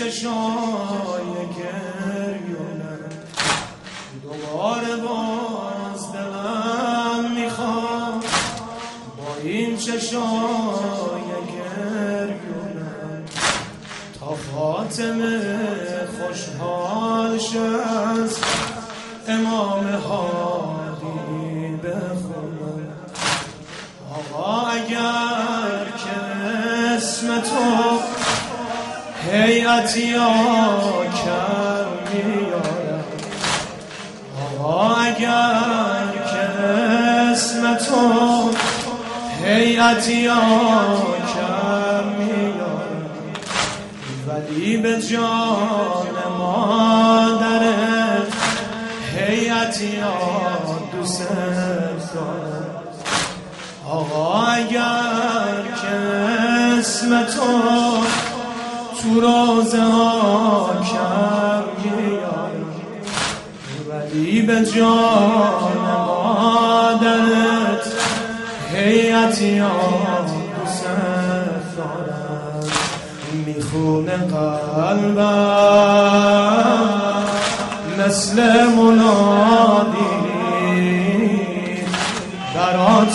چشای گریونم دوباره باز دلم میخواد با این چشای گریونم تا فاطمه خوشحال شد امام هادی بخونم. آقا اگر که اسم تو هیئتی آکر میارم، آقا اگر که اسم تو هیئتی آکر میارم، ولی به جان مادرت هیئتی دوست دارم. آقا اگر که اسم تو روزه ها کم میارم، ولی به جان مادرت هیئتی دوست دارم. میخونه قلبم مثل منادی برات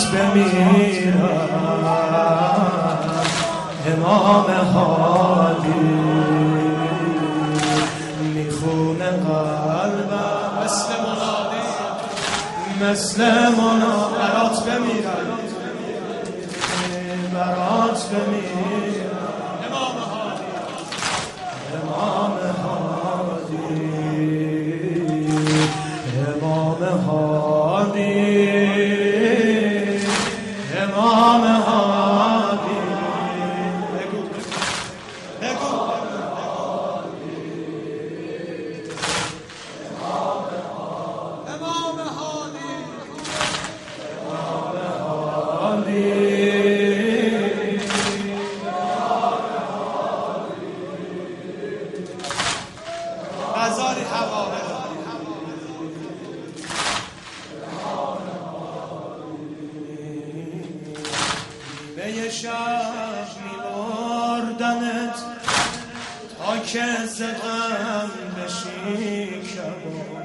بمیرم امام هادی. میخونه قلبم مثل منادی برات بمیرم امام هادی. غزالی حواره به یه شب میبردنت تا که زغم بشیکم،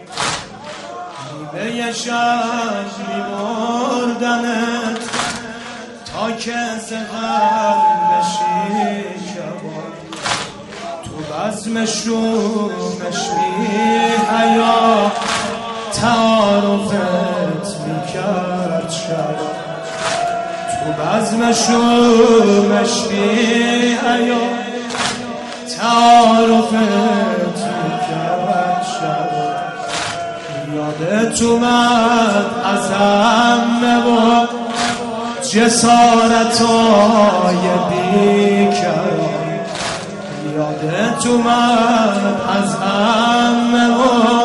به یه شب میبردنت تا که زغم بشیکم، تو بزم شومش حیا تعارفت میکرد شب، تو بزم شومش حیا تعارفت میکرد شب. یادت اومد از همه و جسارتای بیکران، یادت اومد از همه و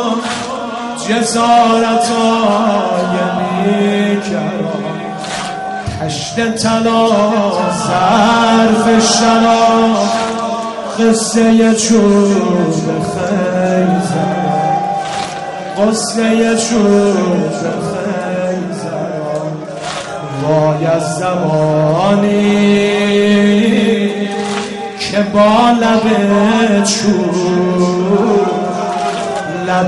جسارتای بیکران، تشت طلا صرف شراب قصه چوب خیزران، قصه چوب خیزران. وای از زمانی که با لب چوب لب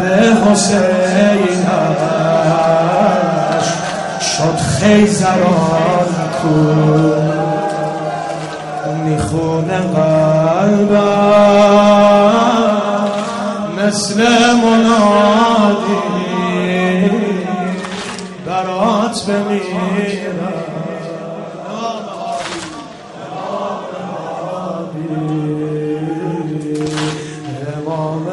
حسینش شد خیزران کو. میخونه قلبم مثل منادی برات بمیرم امام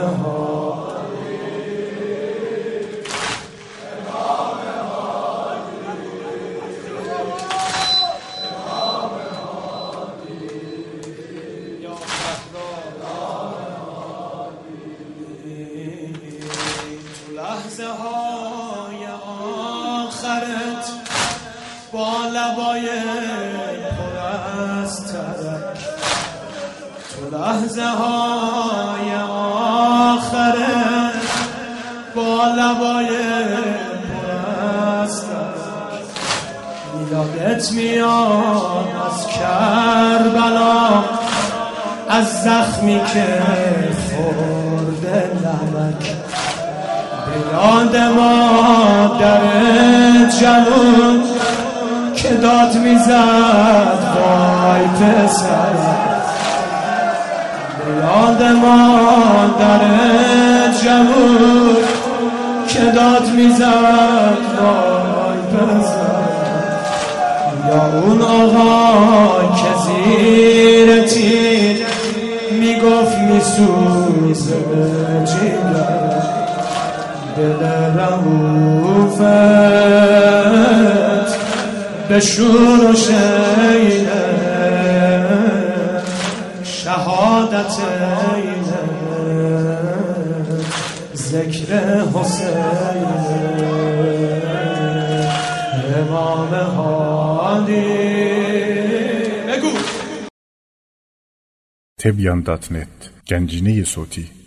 لحظه های آخرت با لبای پر از ترک، تو لحظه های آخرت با لبای پر از ترک، یادت میاد از کربلا از زخمی که خورده نمک، به یاد مادر جوون که داد میزد وای پسر، به یاد مادر جوون که داد میزد وای پسر. یا اون آقا که زیر تیر میگفت میسوزه جیگر، دل رؤوفت به شور و شیله، شهادت اینه ذکر حسین امام هادی. بگو تبیان.net گنجینه صوتی